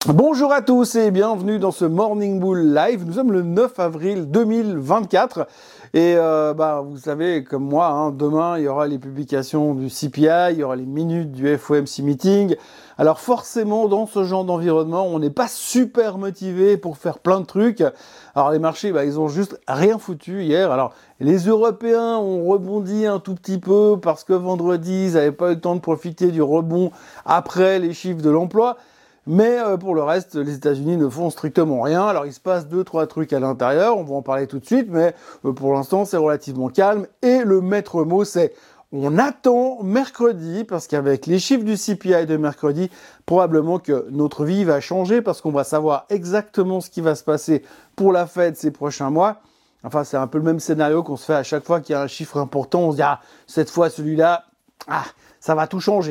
Bonjour à tous et bienvenue dans ce Morning Bull Live. Nous sommes le 9 avril 2024 et vous savez comme moi, demain il y aura les publications du CPI, il y aura les minutes du FOMC meeting. Alors forcément dans ce genre d'environnement, on n'est pas super motivé pour faire plein de trucs. Alors les marchés, ils ont juste rien foutu hier. Alors les Européens ont rebondi un tout petit peu parce que vendredi, ils n'avaient pas eu le temps de profiter du rebond après les chiffres de l'emploi. Mais pour le reste, les États-Unis ne font strictement rien. Alors il se passe 2-3 trucs à l'intérieur, on va en parler tout de suite, mais pour l'instant c'est relativement calme. Et le maître mot c'est on attend mercredi, parce qu'avec les chiffres du CPI de mercredi, probablement que notre vie va changer, parce qu'on va savoir exactement ce qui va se passer pour la Fed ces prochains mois. Enfin c'est un peu le même scénario qu'on se fait à chaque fois qu'il y a un chiffre important, on se dit cette fois celui-là, ça va tout changer.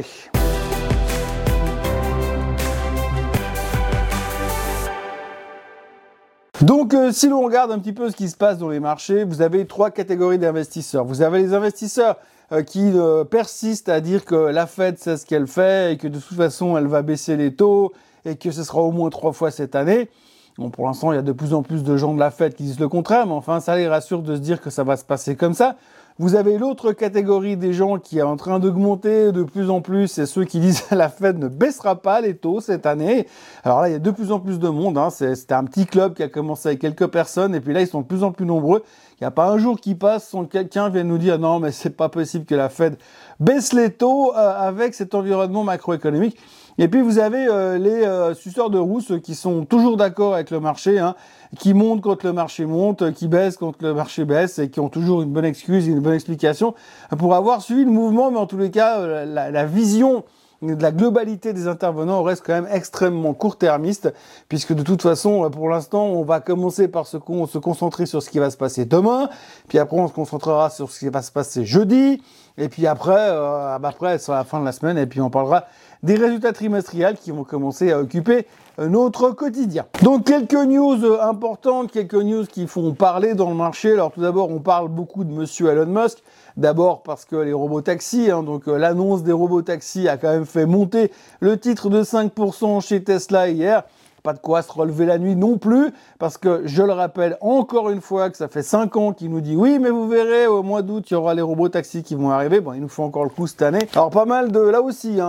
Donc, si l'on regarde un petit peu ce qui se passe dans les marchés, vous avez 3 catégories d'investisseurs. Vous avez les investisseurs qui persistent à dire que la Fed sait ce qu'elle fait et que de toute façon, elle va baisser les taux et que ce sera au moins 3 fois cette année. Bon, pour l'instant, il y a de plus en plus de gens de la Fed qui disent le contraire, mais enfin, ça les rassure de se dire que ça va se passer comme ça. Vous avez l'autre catégorie des gens qui est en train d'augmenter de plus en plus, c'est ceux qui disent la Fed ne baissera pas les taux cette année. Alors là, il y a de plus en plus de monde. C'était un petit club qui a commencé avec quelques personnes et puis là, ils sont de plus en plus nombreux. Il n'y a pas un jour qui passe sans que quelqu'un vienne nous dire non, mais c'est pas possible que la Fed baisse les taux avec cet environnement macroéconomique. Et puis vous avez les suceurs de roue, ceux qui sont toujours d'accord avec le marché, qui montent quand le marché monte, qui baissent quand le marché baisse et qui ont toujours une bonne excuse et une bonne explication pour avoir suivi le mouvement, mais en tous les cas, la vision de la globalité des intervenants reste quand même extrêmement court-termiste, puisque de toute façon, pour l'instant, on va commencer par se concentrer sur ce qui va se passer demain, puis après on se concentrera sur ce qui va se passer jeudi, et puis après sur la fin de la semaine, et puis on parlera des résultats trimestriels qui vont commencer à occuper notre quotidien. Donc quelques news importantes, quelques news qui font parler dans le marché. Alors tout d'abord, on parle beaucoup de monsieur Elon Musk. D'abord parce que les robotaxis, l'annonce des robotaxis a quand même fait monter le titre de 5% chez Tesla hier. Pas de quoi se relever la nuit non plus, parce que je le rappelle encore une fois que ça fait 5 ans qu'il nous dit oui, mais vous verrez, au mois d'août, il y aura les robotaxis qui vont arriver. Bon, il nous faut encore le coup cette année. Alors pas mal de, là aussi, il y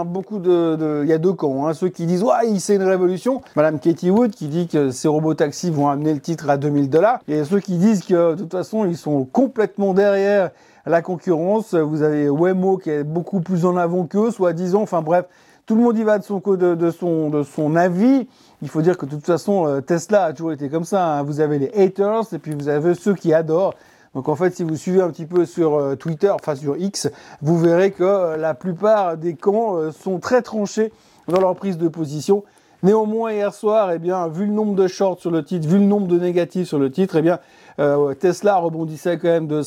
a deux camps, ceux qui disent ouais, c'est une révolution. Madame Katie Wood qui dit que ces robotaxis vont amener le titre à $2000. Et ceux qui disent que de toute façon, ils sont complètement derrière la concurrence. Vous avez Waymo qui est beaucoup plus en avant qu'eux, soi-disant. Enfin bref, tout le monde y va de son avis. Il faut dire que de toute façon, Tesla a toujours été comme ça. Vous avez les haters et puis vous avez ceux qui adorent. Donc en fait, si vous suivez un petit peu sur Twitter, sur X, vous verrez que la plupart des camps sont très tranchés dans leur prise de position. Néanmoins, hier soir, vu le nombre de shorts sur le titre, vu le nombre de négatifs sur le titre, Tesla rebondissait quand même de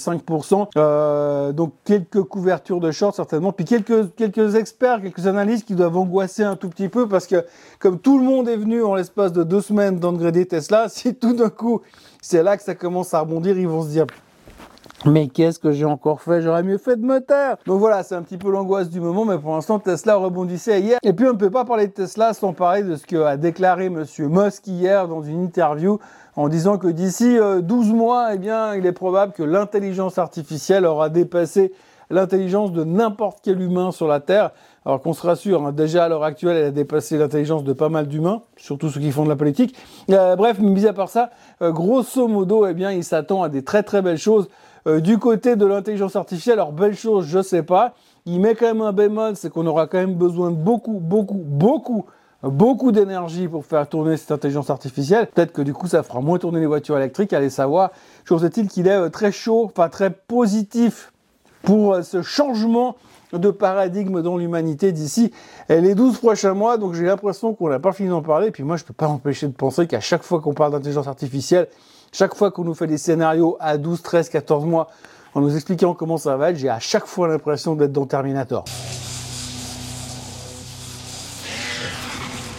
5%. Donc quelques couvertures de shorts certainement, puis quelques experts, quelques analystes qui doivent angoisser un tout petit peu parce que comme tout le monde est venu en l'espace de 2 semaines downgrader Tesla, si tout d'un coup c'est là que ça commence à rebondir, ils vont se dire mais qu'est-ce que j'ai encore fait? J'aurais mieux fait de me taire. Donc voilà, c'est un petit peu l'angoisse du moment, mais pour l'instant, Tesla rebondissait hier. Et puis, on ne peut pas parler de Tesla sans parler de ce qu'a déclaré monsieur Musk hier dans une interview en disant que d'ici 12 mois, il est probable que l'intelligence artificielle aura dépassé l'intelligence de n'importe quel humain sur la Terre. Alors qu'on se rassure, déjà à l'heure actuelle, elle a dépassé l'intelligence de pas mal d'humains, surtout ceux qui font de la politique. Bref, mis à part ça, grosso modo, il s'attend à des très très belles choses du côté de l'intelligence artificielle. Alors belle chose, je sais pas. Il met quand même un bémol, c'est qu'on aura quand même besoin de beaucoup d'énergie pour faire tourner cette intelligence artificielle. Peut-être que du coup ça fera moins tourner les voitures électriques, allez savoir. Chose est-il qu'il est très chaud, très positif pour ce changement de paradigme dans l'humanité d'ici les 12 prochains mois. Donc j'ai l'impression qu'on n'a pas fini d'en parler. Et puis moi je peux pas m'empêcher de penser qu'à chaque fois qu'on parle d'intelligence artificielle, chaque fois qu'on nous fait des scénarios à 12, 13, 14 mois en nous expliquant comment ça va être, j'ai à chaque fois l'impression d'être dans Terminator.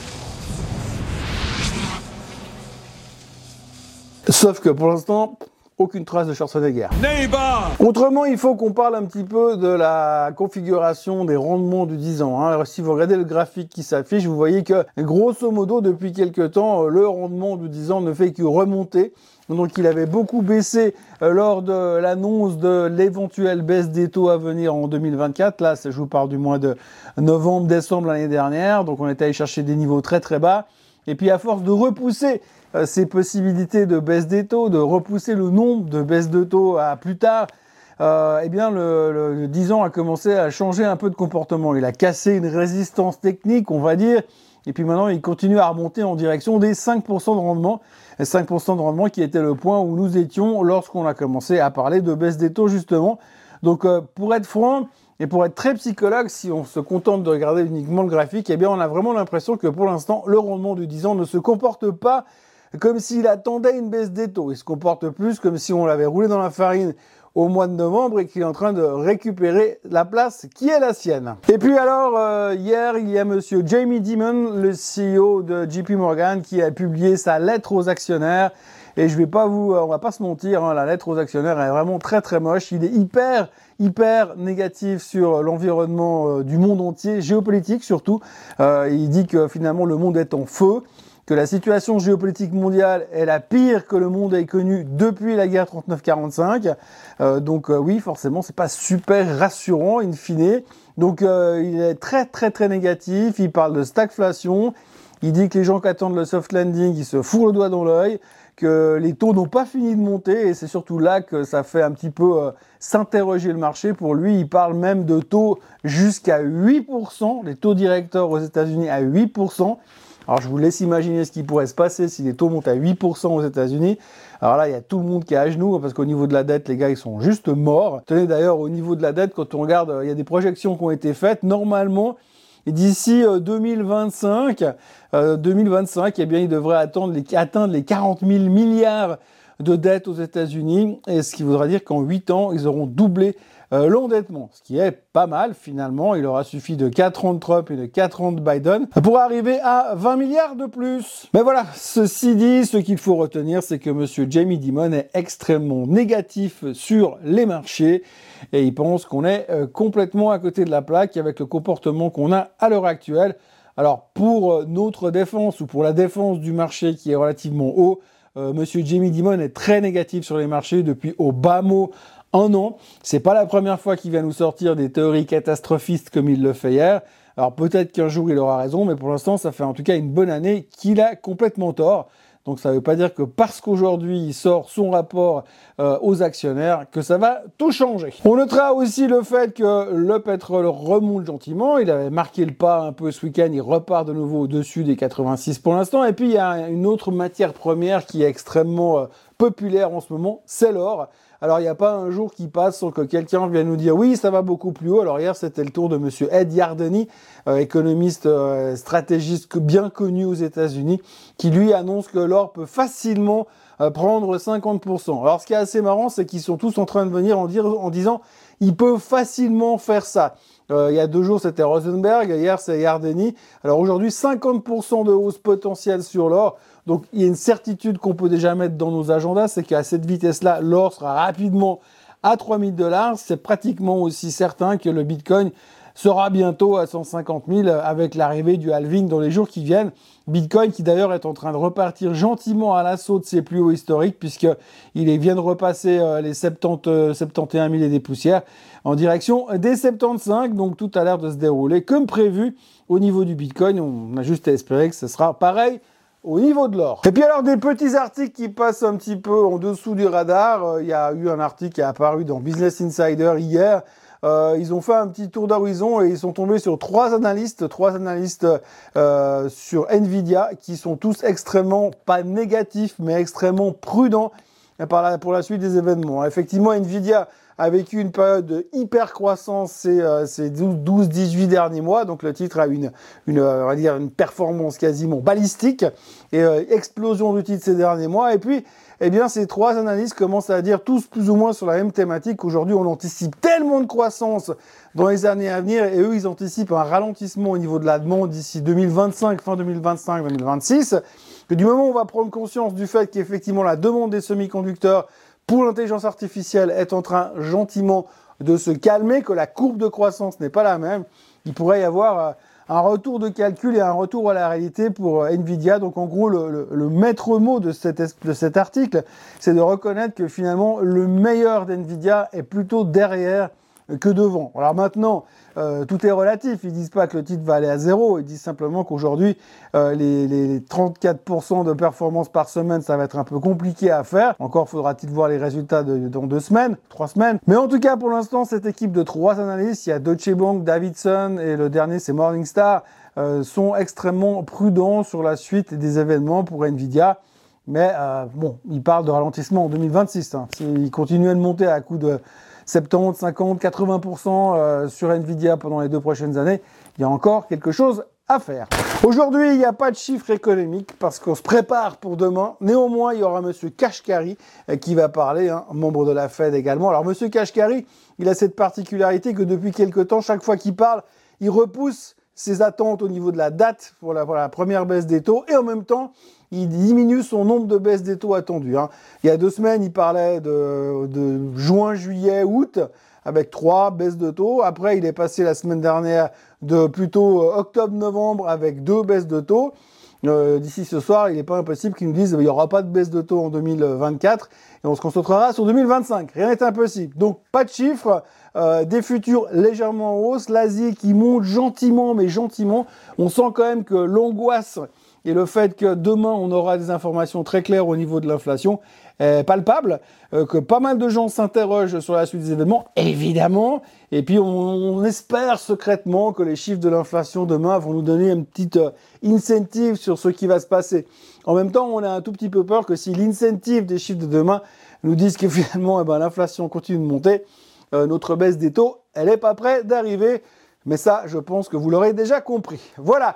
Sauf que pour l'instant, aucune trace de Schwarzenegger. Autrement, il faut qu'on parle un petit peu de la configuration des rendements du 10 ans. Alors, si vous regardez le graphique qui s'affiche, vous voyez que, grosso modo, depuis quelques temps, le rendement du 10 ans ne fait que remonter. Donc, il avait beaucoup baissé lors de l'annonce de l'éventuelle baisse des taux à venir en 2024. Là, je vous parle du mois de novembre, décembre l'année dernière. Donc, on était allé chercher des niveaux très très bas. Et puis, à force de repousser ces possibilités de baisse des taux, de repousser le nombre de baisses de taux à plus tard, eh bien le 10 ans a commencé à changer un peu de comportement. Il a cassé une résistance technique, on va dire, et puis maintenant il continue à remonter en direction des 5% de rendement. Et 5% de rendement qui était le point où nous étions lorsqu'on a commencé à parler de baisse des taux justement. Donc pour être franc, et pour être très psychologue, si on se contente de regarder uniquement le graphique, eh bien on a vraiment l'impression que pour l'instant, le rendement du 10 ans ne se comporte pas comme s'il attendait une baisse des taux. Il se comporte plus comme si on l'avait roulé dans la farine au mois de novembre et qu'il est en train de récupérer la place qui est la sienne. Et puis alors, hier, il y a monsieur Jamie Dimon, le CEO de JP Morgan, qui a publié sa lettre aux actionnaires. Et on va pas se mentir, hein, la lettre aux actionnaires est vraiment très très moche. Il est hyper négatif sur l'environnement du monde entier, géopolitique surtout. Il dit que finalement le monde est en feu, que la situation géopolitique mondiale est la pire que le monde ait connue depuis la guerre 39-45. Donc oui, forcément, c'est pas super rassurant in fine. Donc il est très négatif. Il parle de stagflation. Il dit que les gens qui attendent le soft landing, ils se fourrent le doigt dans l'œil, que les taux n'ont pas fini de monter, et c'est surtout là que ça fait un petit peu s'interroger le marché. Pour lui, il parle même de taux jusqu'à 8%, les taux directeurs aux États-Unis à 8%. Alors, je vous laisse imaginer ce qui pourrait se passer si les taux montent à 8% aux États-Unis. Alors là, il y a tout le monde qui est à genoux, parce qu'au niveau de la dette, les gars, ils sont juste morts. Tenez, d'ailleurs, au niveau de la dette, quand on regarde, il y a des projections qui ont été faites. Normalement, d'ici 2025, eh bien, ils devraient atteindre les 40 000 milliards de dettes aux États-Unis, et ce qui voudra dire qu'en 8 ans, ils auront doublé l'endettement, ce qui est pas mal finalement. Il aura suffi de 4 ans de Trump et de 4 ans de Biden pour arriver à 20 milliards de plus. Mais voilà, ceci dit, ce qu'il faut retenir, c'est que monsieur Jamie Dimon est extrêmement négatif sur les marchés et il pense qu'on est complètement à côté de la plaque avec le comportement qu'on a à l'heure actuelle. Alors pour notre défense ou pour la défense du marché qui est relativement haut, monsieur Jamie Dimon est très négatif sur les marchés depuis au bas mot 1 an. C'est pas la première fois qu'il vient nous sortir des théories catastrophistes comme il le fait hier. Alors peut-être qu'un jour il aura raison, mais pour l'instant ça fait en tout cas une bonne année qu'il a complètement tort. Donc ça ne veut pas dire que parce qu'aujourd'hui il sort son rapport aux actionnaires que ça va tout changer. On notera aussi le fait que le pétrole remonte gentiment. Il avait marqué le pas un peu ce week-end. Il repart de nouveau au-dessus des 86 pour l'instant. Et puis il y a une autre matière première qui est extrêmement populaire en ce moment, c'est l'or. Alors, il n'y a pas un jour qui passe sans que quelqu'un vienne nous dire « Oui, ça va beaucoup plus haut ». Alors, hier, c'était le tour de monsieur Ed Yardeni, économiste stratégiste bien connu aux États-Unis, qui lui annonce que l'or peut facilement prendre 50%. Alors, ce qui est assez marrant, c'est qu'ils sont tous en train de venir en disant « Il peut facilement faire ça ». Il y a 2 jours, c'était Rosenberg, hier, c'est Yardeni. Alors, aujourd'hui, 50% de hausse potentielle sur l'or. Donc, il y a une certitude qu'on peut déjà mettre dans nos agendas, c'est qu'à cette vitesse-là, l'or sera rapidement à 3000 $. C'est pratiquement aussi certain que le Bitcoin sera bientôt à 150 000 avec l'arrivée du halving dans les jours qui viennent. Bitcoin qui d'ailleurs est en train de repartir gentiment à l'assaut de ses plus hauts historiques puisqu'il vient de repasser les 71 000 et des poussières en direction des 75. Donc tout a l'air de se dérouler comme prévu au niveau du Bitcoin. On a juste à espérer que ce sera pareil au niveau de l'or. Et puis alors des petits articles qui passent un petit peu en dessous du radar. Il y a eu un article qui est apparu dans Business Insider hier. Ils ont fait un petit tour d'horizon et ils sont tombés sur trois analystes sur Nvidia qui sont tous extrêmement, pas négatifs, mais extrêmement prudents pour la suite des événements. Effectivement, Nvidia a vécu une période de hyper croissance ces 12-18 derniers mois. Donc le titre a on va dire une performance quasiment balistique et explosion du titre ces derniers mois. Et puis, eh bien, ces trois analystes commencent à dire tous plus ou moins sur la même thématique. Aujourd'hui, on anticipe tellement de croissance dans les années à venir et eux, ils anticipent un ralentissement au niveau de la demande d'ici 2025, fin 2025, 2026. Que du moment où on va prendre conscience du fait qu'effectivement la demande des semi-conducteurs pour l'intelligence artificielle est en train gentiment de se calmer, que la courbe de croissance n'est pas la même, il pourrait y avoir un retour de calcul et un retour à la réalité pour Nvidia. Donc en gros, le maître mot de cet article, c'est de reconnaître que finalement, le meilleur d'Nvidia est plutôt derrière que devant. Alors maintenant, tout est relatif. Ils disent pas que le titre va aller à zéro. Ils disent simplement qu'aujourd'hui, les 34% de performance par semaine, ça va être un peu compliqué à faire. Encore faudra-t-il voir les résultats dans 2 semaines, 3 semaines. Mais en tout cas, pour l'instant, cette équipe de 3 analystes, il y a Deutsche Bank, Davidson et le dernier, c'est Morningstar, sont extrêmement prudents sur la suite des événements pour Nvidia. Mais bon, ils parlent de ralentissement en 2026. Hein. Ils continuent de monter à coup de 70, 50, 80% sur Nvidia pendant les 2 prochaines années, il y a encore quelque chose à faire. Aujourd'hui, il n'y a pas de chiffres économiques parce qu'on se prépare pour demain. Néanmoins, il y aura monsieur Kashkari qui va parler, hein, membre de la Fed également. Alors, monsieur Kashkari, il a cette particularité que depuis quelque temps, chaque fois qu'il parle, il repousse ses attentes au niveau de la date pour la première baisse des taux et en même temps, il diminue son nombre de baisses des taux attendus. Hein. Il y a 2 semaines, il parlait de juin, juillet, août, avec 3 baisses de taux. Après, il est passé la semaine dernière de plutôt octobre-novembre avec 2 baisses de taux. D'ici ce soir, il n'est pas impossible qu'ils nous disent qu'il n'y aura pas de baisse de taux en 2024 et on se concentrera sur 2025. Rien n'est impossible. Donc, pas de chiffres, des futurs légèrement en hausse. L'Asie qui monte gentiment, mais gentiment. On sent quand même que l'angoisse et le fait que demain, on aura des informations très claires au niveau de l'inflation est palpable, que pas mal de gens s'interrogent sur la suite des événements, évidemment, et puis on espère secrètement que les chiffres de l'inflation demain vont nous donner une petite incentive sur ce qui va se passer. En même temps, on a un tout petit peu peur que si l'incentive des chiffres de demain nous disent que finalement l'inflation continue de monter, notre baisse des taux, elle n'est pas près d'arriver. Mais ça, je pense que vous l'aurez déjà compris. Voilà,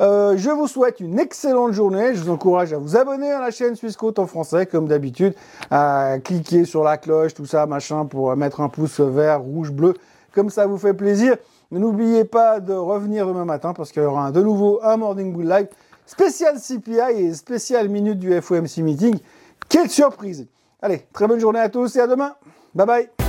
je vous souhaite une excellente journée. Je vous encourage à vous abonner à la chaîne Swissquote en français, comme d'habitude, à cliquer sur la cloche, tout ça, machin, pour mettre un pouce vert, rouge, bleu, comme ça vous fait plaisir. N'oubliez pas de revenir demain matin, parce qu'il y aura de nouveau un Morning Bull Live spécial CPI et spécial minute du FOMC Meeting. Quelle surprise! Allez, très bonne journée à tous et à demain. Bye bye!